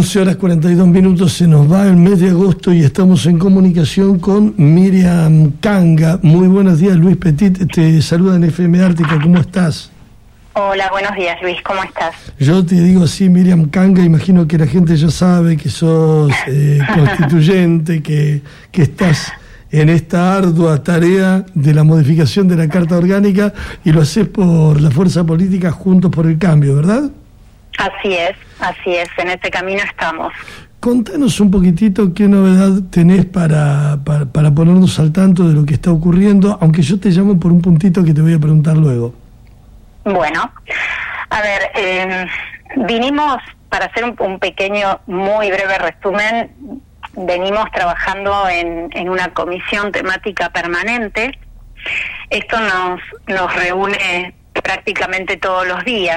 11:42, se nos va el mes de agosto y estamos en comunicación con Miriam Kanga. Muy buenos días, Luis Petit, te saluda en FM Ártica, ¿cómo estás? Hola, buenos días, Luis, ¿cómo estás? Yo te digo así, Miriam Kanga, imagino que la gente ya sabe que sos constituyente, que estás en esta ardua tarea de la modificación de la Carta Orgánica y lo haces por la fuerza política Juntos por el Cambio, ¿verdad? Así es, en este camino estamos. Contanos un poquitito qué novedad tenés para ponernos al tanto de lo que está ocurriendo, aunque yo te llamo por un puntito que te voy a preguntar luego. Bueno, a ver, vinimos, para hacer un pequeño, muy breve resumen, venimos trabajando en una comisión temática permanente. Esto nos reúne prácticamente todos los días.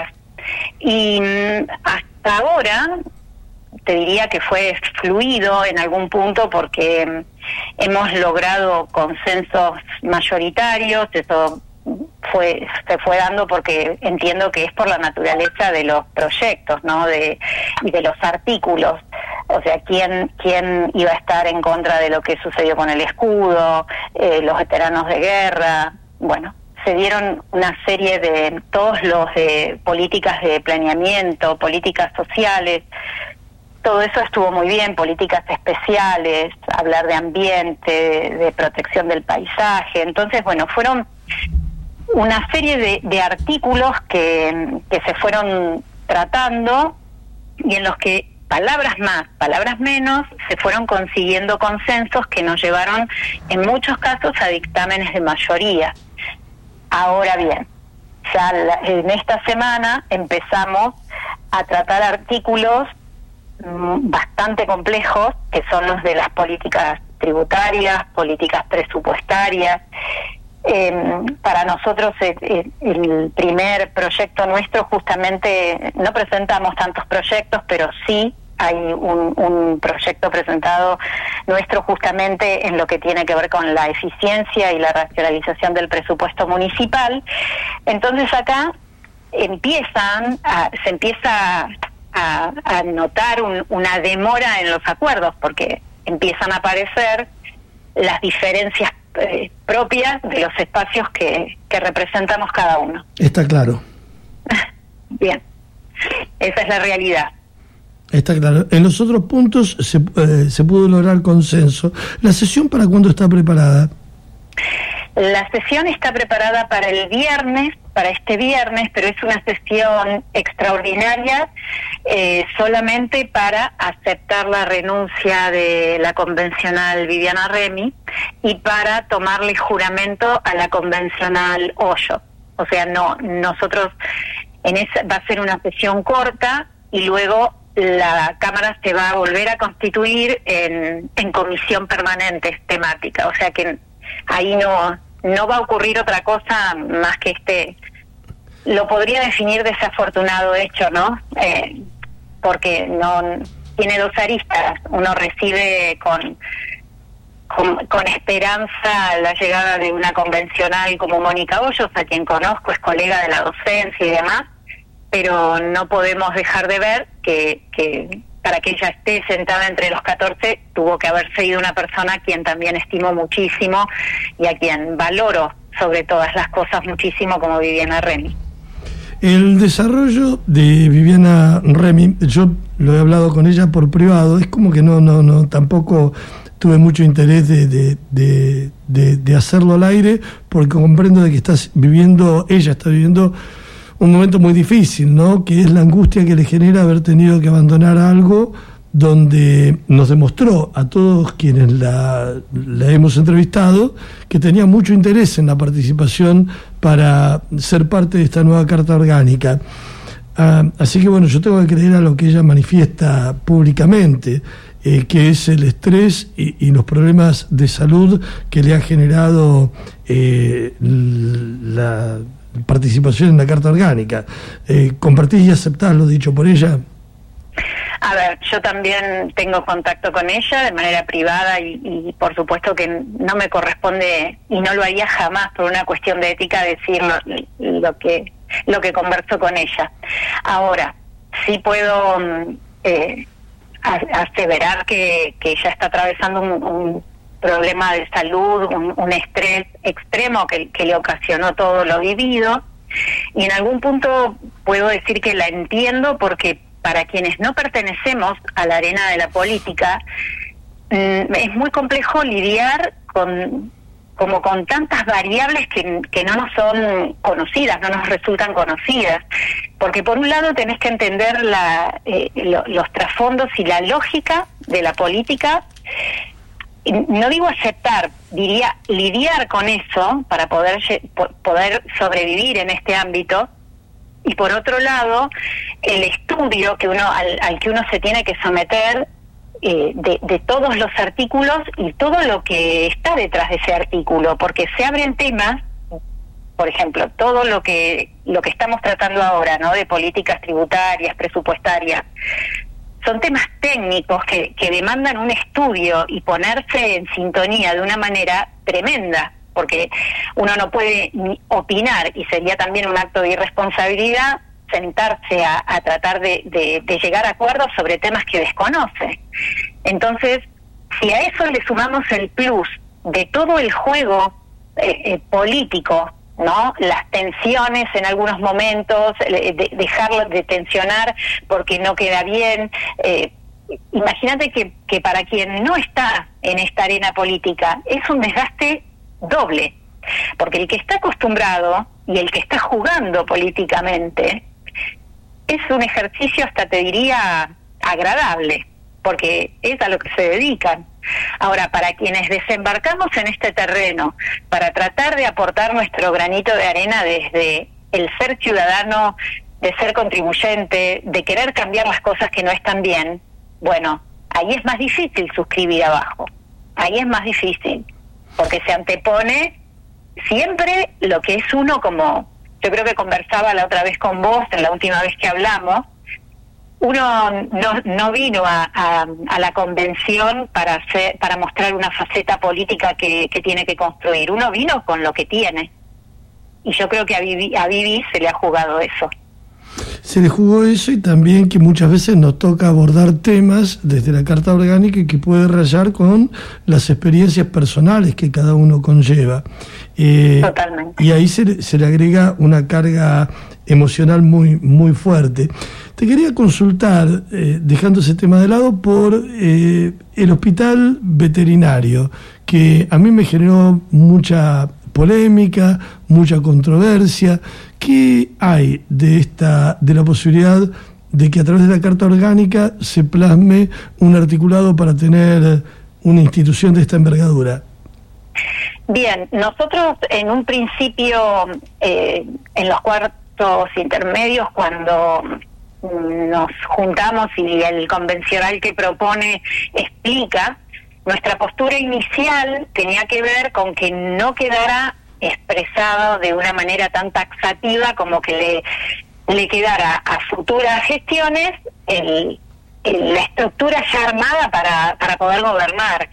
Y hasta ahora te diría que fue fluido en algún punto porque hemos logrado consensos mayoritarios. Eso se fue dando porque entiendo que es por la naturaleza de los proyectos, ¿no? Y de los artículos. O sea, ¿quién iba a estar en contra de lo que sucedió con el escudo, los veteranos de guerra? Bueno, se dieron una serie de, todos los de políticas de planeamiento, políticas sociales, todo eso estuvo muy bien, políticas especiales, hablar de ambiente, de protección del paisaje. Entonces, bueno, fueron una serie de artículos que se fueron tratando y en los que palabras más, palabras menos, se fueron consiguiendo consensos que nos llevaron en muchos casos a dictámenes de mayoría. Ahora bien, ya en esta semana empezamos a tratar artículos bastante complejos, que son los de las políticas tributarias, políticas presupuestarias. Para nosotros el primer proyecto nuestro, justamente no presentamos tantos proyectos, pero sí hay un proyecto presentado nuestro justamente en lo que tiene que ver con la eficiencia y la racionalización del presupuesto municipal. Entonces acá se empieza a notar una demora en los acuerdos, porque empiezan a aparecer las diferencias propias de los espacios que representamos cada uno. Está claro. Bien, esa es la realidad. Está claro. En los otros puntos se pudo lograr consenso. ¿La sesión para cuándo está preparada? La sesión está preparada para el viernes, para este viernes, pero es una sesión extraordinaria solamente para aceptar la renuncia de la convencional Viviana Remy y para tomarle juramento a la convencional Hoyo. O sea, nosotros va a ser una sesión corta y luego la Cámara se va a volver a constituir en comisión permanente temática. O sea que ahí no va a ocurrir otra cosa más que lo podría definir desafortunado hecho, ¿no? Porque tiene dos aristas. Uno recibe con esperanza la llegada de una convencional como Mónica Hoyos, a quien conozco, es colega de la docencia y demás, pero no podemos dejar de ver que para que ella esté sentada entre los 14 tuvo que haberse ido una persona a quien también estimo muchísimo y a quien valoro sobre todas las cosas muchísimo, como Viviana Remy. El desarrollo de Viviana Remy, yo lo he hablado con ella por privado, es como que no tampoco tuve mucho interés de hacerlo al aire, porque comprendo de que ella está viviendo un momento muy difícil, ¿no? Que es la angustia que le genera haber tenido que abandonar algo donde nos demostró a todos quienes la hemos entrevistado que tenía mucho interés en la participación para ser parte de esta nueva Carta Orgánica. Así que bueno, yo tengo que creer a lo que ella manifiesta públicamente, que es el estrés y los problemas de salud que le ha generado la participación en la Carta Orgánica. ¿Compartís y aceptás lo dicho por ella? A ver, yo también tengo contacto con ella de manera privada y por supuesto que no me corresponde y no lo haría jamás por una cuestión de ética decir lo que converso con ella. Ahora, sí puedo aseverar que ella está atravesando un problema de salud, un estrés extremo que le ocasionó todo lo vivido, y en algún punto puedo decir que la entiendo, porque para quienes no pertenecemos a la arena de la política, es muy complejo lidiar con tantas variables que no nos son conocidas, no nos resultan conocidas, porque por un lado tenés que entender los trasfondos y la lógica de la política. No digo aceptar, diría lidiar con eso para poder sobrevivir en este ámbito. Y por otro lado, el estudio al que uno se tiene que someter de todos los artículos y todo lo que está detrás de ese artículo, porque se abren temas, por ejemplo, todo lo que estamos tratando ahora, ¿no?, de políticas tributarias, presupuestarias. Son temas técnicos que demandan un estudio y ponerse en sintonía de una manera tremenda, porque uno no puede ni opinar, y sería también un acto de irresponsabilidad sentarse a tratar de llegar a acuerdos sobre temas que desconoce. Entonces, si a eso le sumamos el plus de todo el juego político, ¿no?, las tensiones en algunos momentos, dejarlo de tensionar porque no queda bien. Imagínate que para quien no está en esta arena política es un desgaste doble, porque el que está acostumbrado y el que está jugando políticamente es un ejercicio, hasta te diría, agradable, porque es a lo que se dedican. Ahora, para quienes desembarcamos en este terreno para tratar de aportar nuestro granito de arena desde el ser ciudadano, de ser contribuyente, de querer cambiar las cosas que no están bien, bueno, ahí es más difícil suscribir abajo, ahí es más difícil, porque se antepone siempre lo que es uno, como yo creo que conversaba la otra vez con vos, en la última vez que hablamos. Uno no vino a la convención para mostrar una faceta política que tiene que construir. Uno vino con lo que tiene. Y yo creo que a Vivi se le ha jugado eso. Se le jugó eso, y también que muchas veces nos toca abordar temas desde la Carta Orgánica que puede rayar con las experiencias personales que cada uno conlleva. Totalmente. Y ahí se le agrega una carga emocional muy, muy fuerte. Te quería consultar, dejando ese tema de lado, por el hospital veterinario, que a mí me generó mucha polémica, mucha controversia. ¿Qué hay de la posibilidad de que a través de la Carta Orgánica se plasme un articulado para tener una institución de esta envergadura? Bien, nosotros en un principio, en los cuartos intermedios, cuando nos juntamos y el convencional que propone explica, nuestra postura inicial tenía que ver con que no quedara expresado de una manera tan taxativa como que le quedara a futuras gestiones la estructura ya armada para poder gobernar.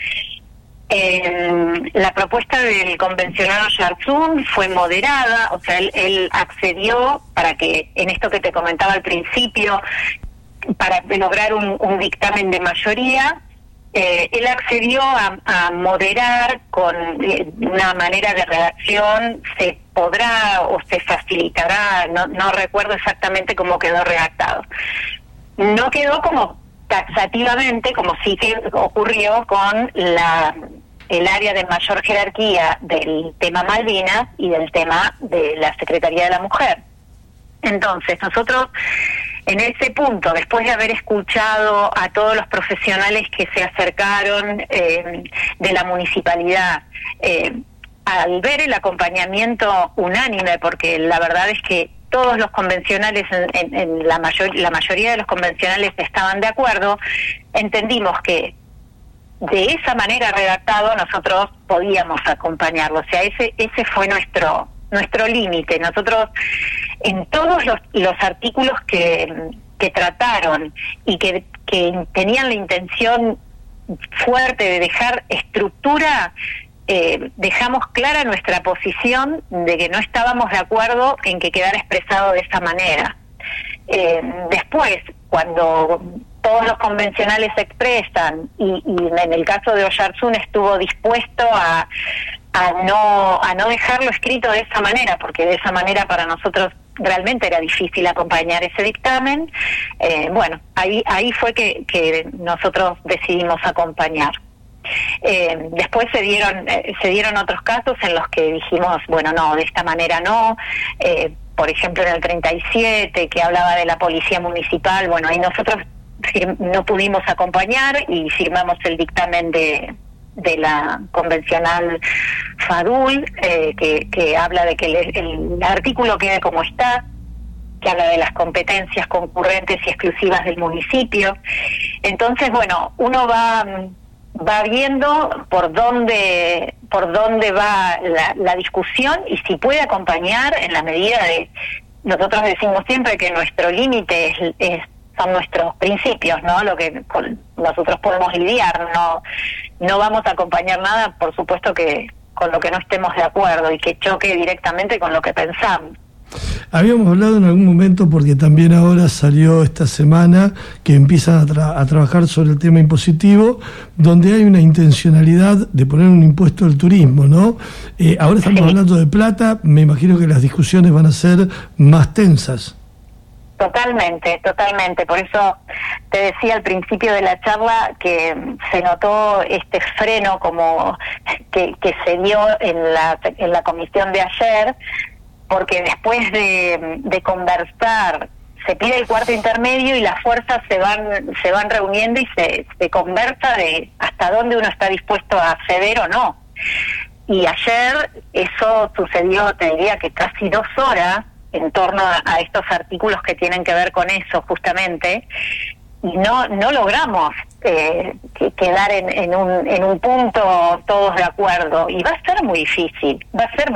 La propuesta del convencionado Yarzún fue moderada, o sea, él accedió para que, en esto que te comentaba al principio, para lograr un dictamen de mayoría. Él accedió a moderar con una manera de redacción, se podrá o se facilitará, no recuerdo exactamente cómo quedó redactado. No quedó como taxativamente, como sí que ocurrió con el área de mayor jerarquía del tema Malvinas y del tema de la Secretaría de la Mujer. Entonces, nosotros, en ese punto, después de haber escuchado a todos los profesionales que se acercaron de la municipalidad, al ver el acompañamiento unánime, porque la verdad es que todos los convencionales, en la mayoría de los convencionales estaban de acuerdo, entendimos que de esa manera redactado nosotros podíamos acompañarlo. O sea, ese fue nuestro límite. Nosotros, en todos los artículos que trataron y que tenían la intención fuerte de dejar estructura, dejamos clara nuestra posición de que no estábamos de acuerdo en que quedara expresado de esa manera. Después, cuando todos los convencionales se expresan y en el caso de Oyarzún estuvo dispuesto a no dejarlo escrito de esa manera, porque de esa manera para nosotros realmente era difícil acompañar ese dictamen. Bueno, ahí fue que nosotros decidimos acompañar. Después se dieron otros casos en los que dijimos, bueno, no, de esta manera no. Por ejemplo, en el 37, que hablaba de la policía municipal, bueno, ahí nosotros no pudimos acompañar y firmamos el dictamen de la convencional Fadul, que habla de que el artículo quede como está, que habla de las competencias concurrentes y exclusivas del municipio. Entonces, bueno, uno va viendo por dónde va la discusión y si puede acompañar en la medida de... Nosotros decimos siempre que nuestro límite son nuestros principios, ¿no? Lo que nosotros podemos lidiar, no vamos a acompañar nada, por supuesto, que con lo que no estemos de acuerdo y que choque directamente con lo que pensamos. Habíamos hablado en algún momento, porque también ahora salió esta semana que empiezan a trabajar sobre el tema impositivo, donde hay una intencionalidad de poner un impuesto al turismo, ¿no? Ahora estamos hablando de plata, me imagino que las discusiones van a ser más tensas. Totalmente. Por eso te decía al principio de la charla que se notó este freno como que se dio en la comisión de ayer, porque después de conversar se pide el cuarto intermedio y las fuerzas se van reuniendo y se conversa de hasta dónde uno está dispuesto a ceder o no. Y ayer eso sucedió, te diría que casi 2 horas en torno a estos artículos que tienen que ver con eso justamente, y no logramos quedar en un punto todos de acuerdo, y va a ser muy difícil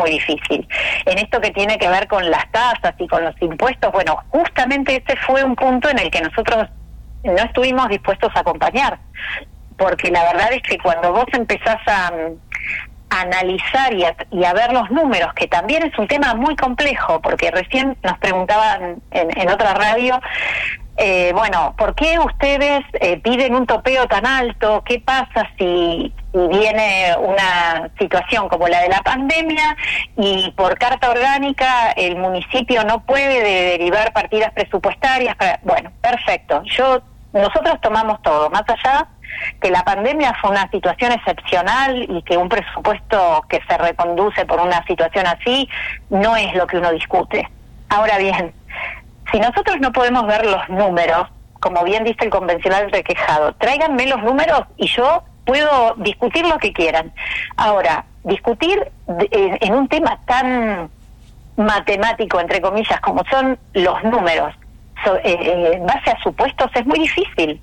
en esto que tiene que ver con las tasas y con los impuestos. Bueno, justamente ese fue un punto en el que nosotros no estuvimos dispuestos a acompañar, porque la verdad es que cuando vos empezás a analizar y a ver los números, que también es un tema muy complejo, porque recién nos preguntaban en otra radio, bueno, ¿por qué ustedes piden un topeo tan alto? ¿Qué pasa si viene una situación como la de la pandemia y por carta orgánica el municipio no puede derivar partidas presupuestarias? Bueno, perfecto. Nosotros tomamos todo, más allá que la pandemia fue una situación excepcional y que un presupuesto que se reconduce por una situación así no es lo que uno discute. Ahora bien, si nosotros no podemos ver los números, como bien dice el convencional requejado, tráiganme los números y yo puedo discutir lo que quieran. Ahora, discutir en un tema tan matemático, entre comillas, como son los números, en base a supuestos, es muy difícil.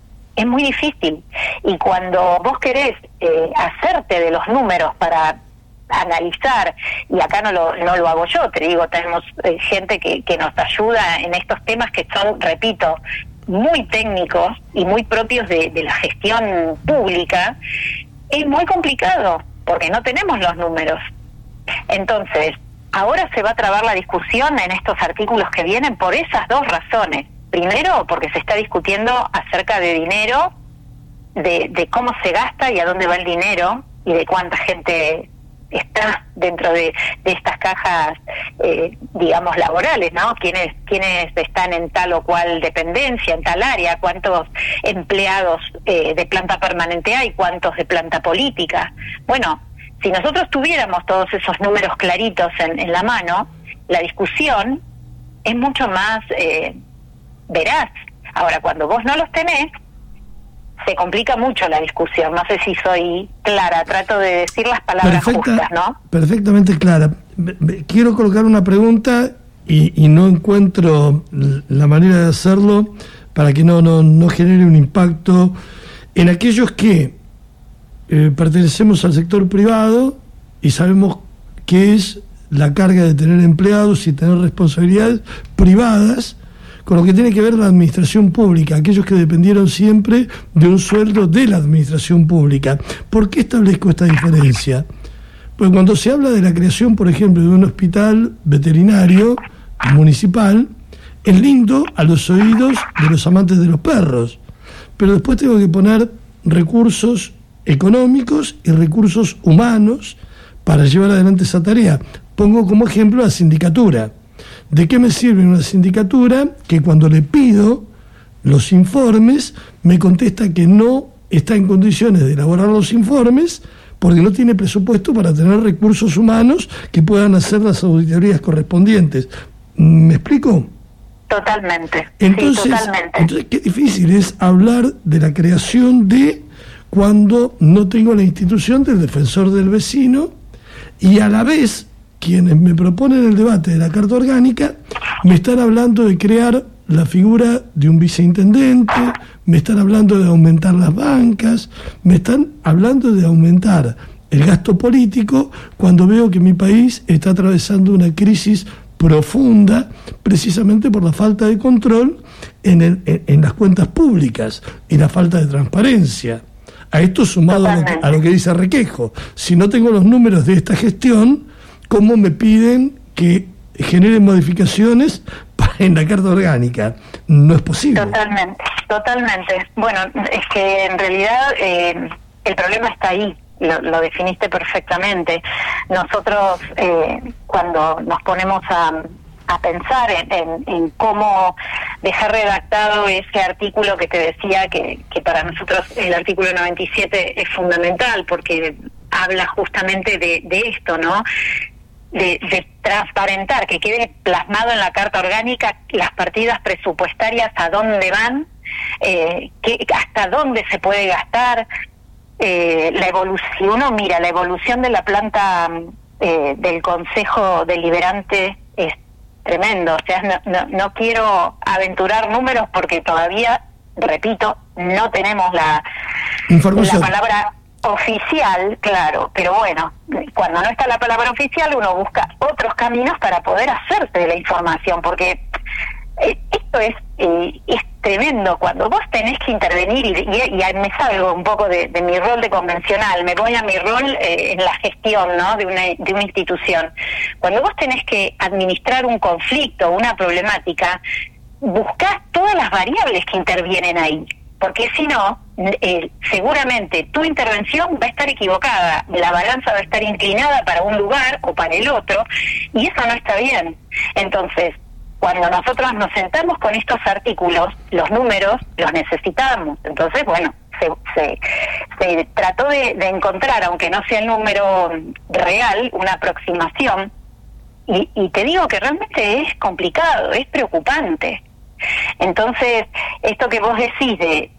Y cuando vos querés hacerte de los números para analizar, y acá no lo hago yo, te digo, tenemos gente que nos ayuda en estos temas que son, repito, muy técnicos y muy propios de la gestión pública, es muy complicado porque no tenemos los números. Entonces, ahora se va a trabar la discusión en estos artículos que vienen por esas 2 razones. Primero, porque se está discutiendo acerca de dinero, de cómo se gasta y a dónde va el dinero, y de cuánta gente está dentro de estas cajas, digamos, laborales, ¿no? ¿Quiénes están en tal o cual dependencia, en tal área? ¿Cuántos empleados de planta permanente hay? ¿Cuántos de planta política? Bueno, si nosotros tuviéramos todos esos números claritos en la mano, la discusión es mucho más veraz. Ahora, cuando vos no los tenés, se complica mucho la discusión. No sé si soy clara, trato de decir las palabras justas, ¿no? Perfectamente clara. Quiero colocar una pregunta y no encuentro la manera de hacerlo para que no genere un impacto en aquellos que pertenecemos al sector privado y sabemos qué es la carga de tener empleados y tener responsabilidades privadas, con lo que tiene que ver la administración pública, aquellos que dependieron siempre de un sueldo de la administración pública. ¿Por qué establezco esta diferencia? Pues cuando se habla de la creación, por ejemplo, de un hospital veterinario municipal, es lindo a los oídos de los amantes de los perros, pero después tengo que poner recursos económicos y recursos humanos para llevar adelante esa tarea. Pongo como ejemplo la sindicatura. ¿De qué me sirve una sindicatura que cuando le pido los informes me contesta que no está en condiciones de elaborar los informes porque no tiene presupuesto para tener recursos humanos que puedan hacer las auditorías correspondientes? ¿Me explico? Totalmente. Entonces, sí, totalmente. Entonces, qué difícil es hablar de la creación de cuando no tengo la institución del defensor del vecino y a la vez quienes me proponen el debate de la Carta Orgánica me están hablando de crear la figura de un viceintendente, me están hablando de aumentar las bancas, me están hablando de aumentar el gasto político cuando veo que mi país está atravesando una crisis profunda precisamente por la falta de control en las cuentas públicas y la falta de transparencia. A esto sumado a lo que dice Requejo, si no tengo los números de esta gestión, ¿cómo me piden que generen modificaciones en la Carta Orgánica? No es posible. Totalmente. Bueno, es que en realidad el problema está ahí. Lo definiste perfectamente. Nosotros cuando nos ponemos a pensar en cómo dejar redactado ese artículo que te decía que para nosotros el artículo 97 es fundamental porque habla justamente de esto, ¿no? De transparentar, que quede plasmado en la Carta Orgánica las partidas presupuestarias, a dónde van, hasta dónde se puede gastar, la evolución. Uno mira la evolución de la planta del Consejo Deliberante es tremendo. O sea, no quiero aventurar números porque todavía, repito, no tenemos la palabra oficial, claro, pero bueno, cuando no está la palabra oficial uno busca otros caminos para poder hacerse de la información, porque esto es tremendo. Cuando vos tenés que intervenir y me salgo un poco de mi rol de convencional, me voy a mi rol en la gestión, ¿no?, de una institución. Cuando vos tenés que administrar un conflicto, una problemática, buscás todas las variables que intervienen ahí, porque si no, seguramente tu intervención va a estar equivocada, la balanza va a estar inclinada para un lugar o para el otro, y eso no está bien. Entonces, cuando nosotros nos sentamos con estos artículos, los números los necesitamos. Entonces, bueno, se trató de encontrar, aunque no sea el número real, una aproximación, y te digo que realmente es complicado, es preocupante. Entonces, esto que vos decís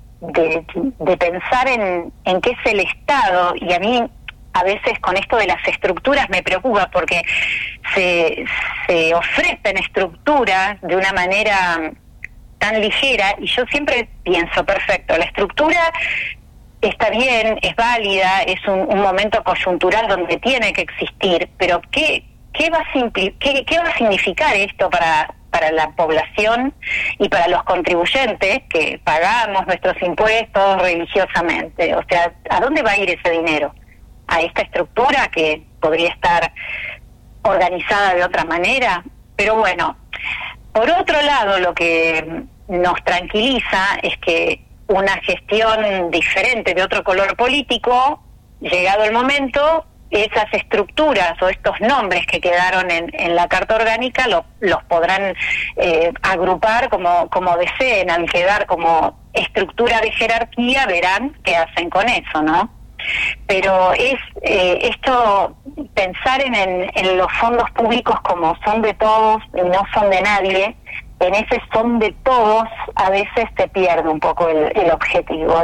de pensar en qué es el Estado, y a mí a veces con esto de las estructuras me preocupa porque se ofrecen estructuras de una manera tan ligera, y yo siempre pienso, perfecto, la estructura está bien, es válida, es un momento coyuntural donde tiene que existir, pero ¿qué va a significar esto para la población y para los contribuyentes que pagamos nuestros impuestos religiosamente? O sea, ¿a dónde va a ir ese dinero? ¿A esta estructura que podría estar organizada de otra manera? Pero bueno, por otro lado, lo que nos tranquiliza es que una gestión diferente de otro color político, llegado el momento, esas estructuras o estos nombres que quedaron en la Carta Orgánica los podrán agrupar como deseen. Al quedar como estructura de jerarquía, verán qué hacen con eso, ¿no? Pero es esto, pensar en los fondos públicos como son de todos y no son de nadie, en ese son de todos a veces se pierde un poco el objetivo.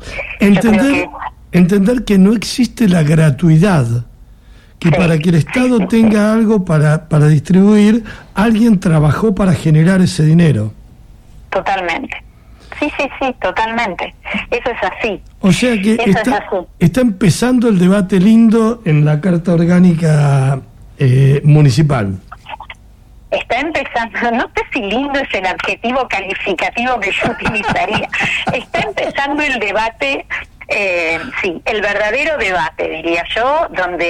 Entender que no existe la gratuidad, que sí, para que el Estado tenga algo para distribuir, alguien trabajó para generar ese dinero. Totalmente. Sí, totalmente. Eso es así. O sea que está empezando el debate lindo en la Carta Orgánica municipal. Está empezando, no sé si lindo es el adjetivo calificativo que yo utilizaría. Está empezando el debate, sí, el verdadero debate, diría yo,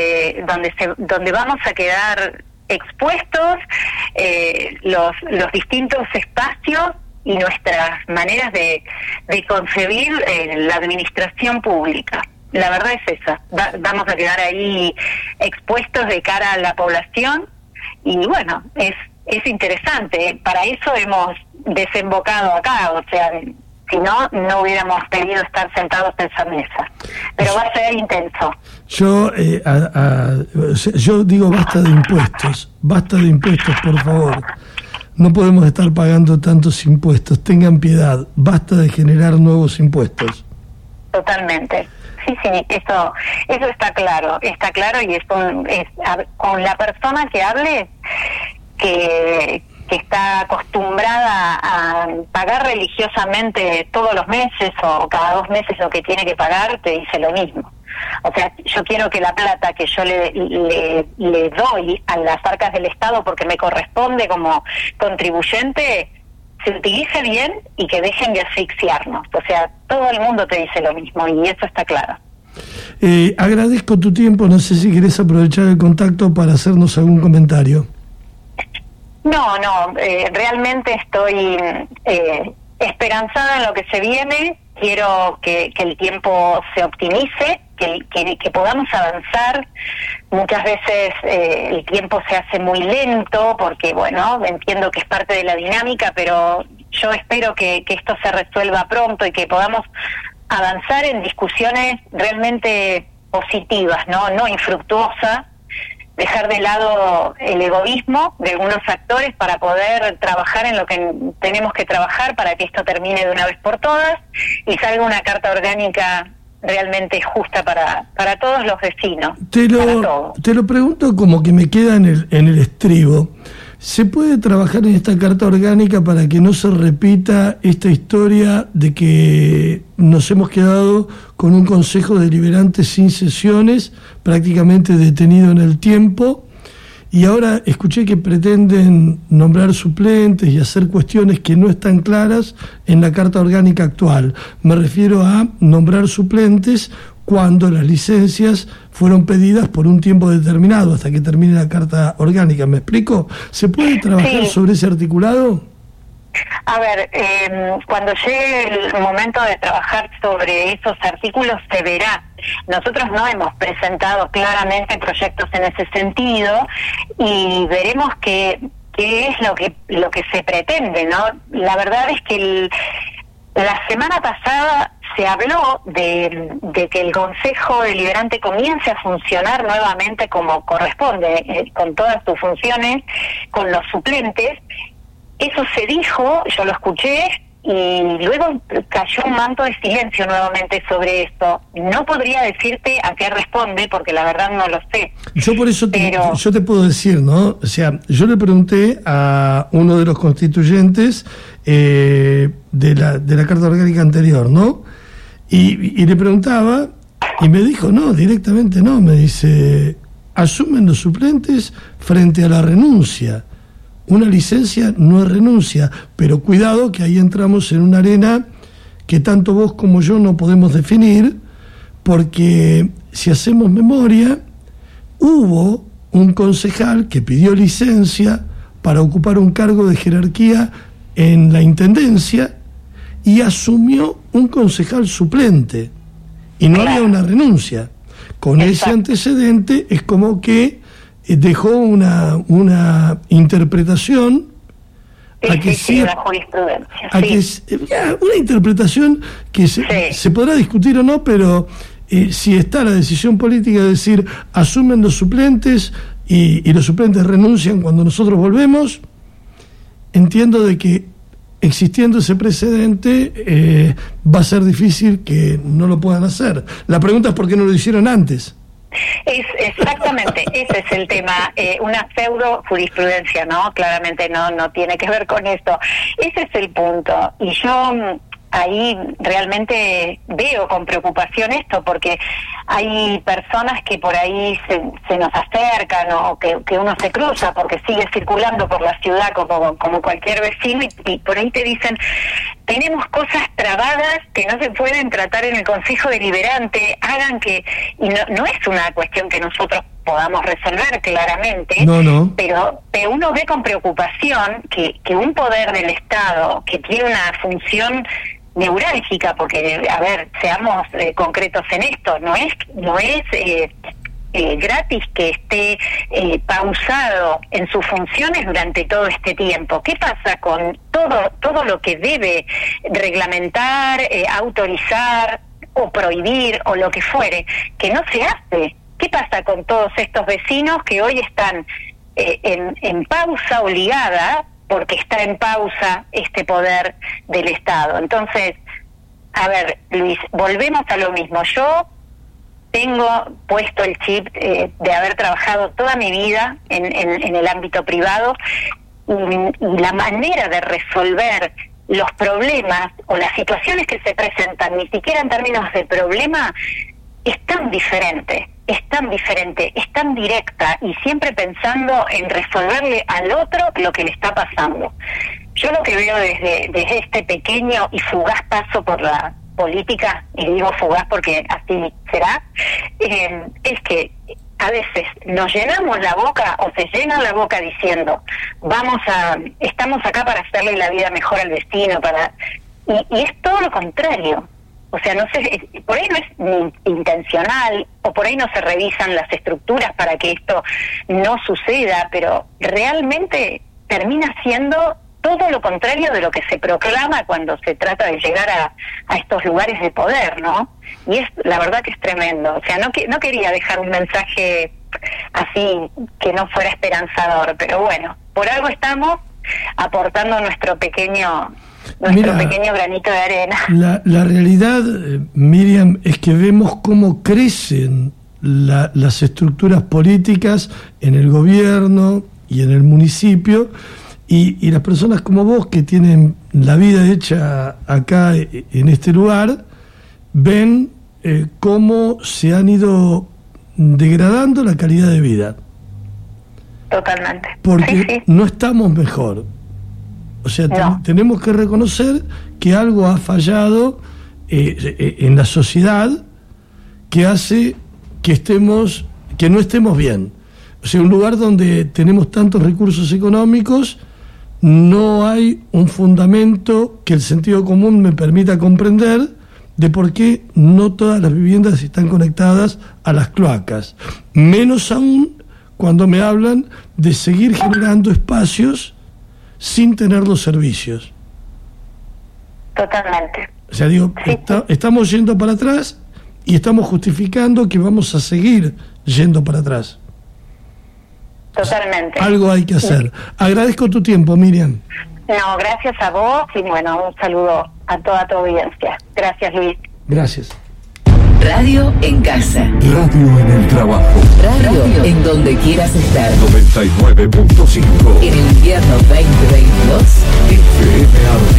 donde vamos a quedar expuestos los distintos espacios y nuestras maneras de concebir la administración pública. La verdad es esa. Vamos a quedar ahí expuestos de cara a la población y bueno, es interesante. Para eso hemos desembocado acá, o sea, si no, no hubiéramos pedido estar sentados en esa mesa. Pero va a ser intenso. Yo digo basta de impuestos, por favor. No podemos estar pagando tantos impuestos, tengan piedad, basta de generar nuevos impuestos. Totalmente. Sí, eso está claro y con la persona que hable que está acostumbrada a pagar religiosamente todos los meses o cada 2 meses lo que tiene que pagar, te dice lo mismo. O sea, yo quiero que la plata que yo le doy a las arcas del Estado porque me corresponde como contribuyente se utilice bien y que dejen de asfixiarnos. O sea, todo el mundo te dice lo mismo y eso está claro. Agradezco tu tiempo, no sé si querés aprovechar el contacto para hacernos algún comentario. No, realmente estoy esperanzada en lo que se viene. Quiero que el tiempo se optimice, que podamos avanzar. Muchas veces el tiempo se hace muy lento porque, bueno, entiendo que es parte de la dinámica, pero yo espero que esto se resuelva pronto y que podamos avanzar en discusiones realmente positivas, no infructuosas. Dejar de lado el egoísmo de algunos actores para poder trabajar en lo que tenemos que trabajar para que esto termine de una vez por todas y salga una carta orgánica realmente justa para todos los vecinos. Te lo pregunto como que me queda en el estribo. ¿Se puede trabajar en esta carta orgánica para que no se repita esta historia de que nos hemos quedado con un Consejo Deliberante sin sesiones, prácticamente detenido en el tiempo? Y ahora escuché que pretenden nombrar suplentes y hacer cuestiones que no están claras en la carta orgánica actual. Me refiero a nombrar suplentes cuando las licencias fueron pedidas por un tiempo determinado, hasta que termine la carta orgánica. ¿Me explico? ¿Se puede trabajar sobre ese articulado? A ver, cuando llegue el momento de trabajar sobre esos artículos se verá. Nosotros no hemos presentado claramente proyectos en ese sentido y veremos qué es lo que se pretende, ¿no? La verdad es que la semana pasada se habló de que el Consejo Deliberante comience a funcionar nuevamente como corresponde, con todas sus funciones, con los suplentes. Eso se dijo, yo lo escuché, y luego cayó un manto de silencio nuevamente sobre esto. No podría decirte a qué responde, porque la verdad no lo sé. Yo por eso yo te puedo decir, ¿no? O sea, yo le pregunté a uno de los constituyentes de la Carta Orgánica anterior, ¿no? Y le preguntaba, y me dijo, no, directamente no, me dice, asumen los suplentes frente a la renuncia. Una licencia no es renuncia, pero cuidado que ahí entramos en una arena que tanto vos como yo no podemos definir, porque si hacemos memoria, hubo un concejal que pidió licencia para ocupar un cargo de jerarquía en la Intendencia y asumió un concejal suplente, y no había una renuncia. Con ese antecedente es como que dejó una interpretación una jurisprudencia, una interpretación que se podrá discutir o no, pero si está la decisión política de decir asumen los suplentes y los suplentes renuncian cuando nosotros volvemos, entiendo de que existiendo ese precedente va a ser difícil que no lo puedan hacer. La pregunta es por qué no lo hicieron antes. Exactamente, ese es el tema, una pseudo jurisprudencia, ¿no? Claramente no tiene que ver con esto. Ese es el punto. Y yo ahí realmente veo con preocupación esto, porque hay personas que por ahí se nos acercan o que uno se cruza porque sigue circulando por la ciudad como cualquier vecino y por ahí te dicen, tenemos cosas trabadas que no se pueden tratar en el Consejo Deliberante, hagan que, y no es una cuestión que nosotros podamos resolver claramente, pero uno ve con preocupación que un poder del Estado que tiene una función neurálgica, porque, a ver, seamos concretos en esto, no es gratis que esté pausado en sus funciones durante todo este tiempo. ¿Qué pasa con todo lo que debe reglamentar, autorizar o prohibir o lo que fuere, que no se hace? ¿Qué pasa con todos estos vecinos que hoy están en pausa obligada porque está en pausa este poder del Estado? Entonces, a ver, Luis, volvemos a lo mismo. Yo tengo puesto el chip de haber trabajado toda mi vida en el ámbito privado, y la manera de resolver los problemas o las situaciones que se presentan, ni siquiera en términos de problema, es tan diferente, es tan directa, y siempre pensando en resolverle al otro lo que le está pasando. Yo lo que veo desde este pequeño y fugaz paso por la política, y digo fugaz porque así será, es que a veces nos llenamos la boca, o se llena la boca diciendo estamos acá para hacerle la vida mejor al vecino, y es todo lo contrario. O sea, no sé, por ahí no es ni intencional, o por ahí no se revisan las estructuras para que esto no suceda, pero realmente termina siendo todo lo contrario de lo que se proclama cuando se trata de llegar a estos lugares de poder, ¿no? Y la verdad que es tremendo. O sea, no quería dejar un mensaje así que no fuera esperanzador, pero bueno, por algo estamos aportando nuestro pequeño granito de arena. La realidad, Miriam, es que vemos cómo crecen las estructuras políticas en el gobierno y en el municipio, y las personas como vos, que tienen la vida hecha acá en este lugar, ven cómo se han ido degradando la calidad de vida. Totalmente. Porque sí. No estamos mejor. O sea, tenemos que reconocer que algo ha fallado en la sociedad, que hace que no estemos bien. O sea, un lugar donde tenemos tantos recursos económicos, no hay un fundamento que el sentido común me permita comprender de por qué no todas las viviendas están conectadas a las cloacas. Menos aún cuando me hablan de seguir generando espacios sin tener los servicios. Totalmente. O sea, digo, estamos yendo para atrás y estamos justificando que vamos a seguir yendo para atrás. Totalmente. Algo hay que hacer. Agradezco tu tiempo, Miriam. No, gracias a vos, y bueno, un saludo a toda tu audiencia. Gracias, Luis. Gracias. Radio en casa. Radio en el trabajo. Radio en donde quieras estar. 99.5. En el invierno 2022. FM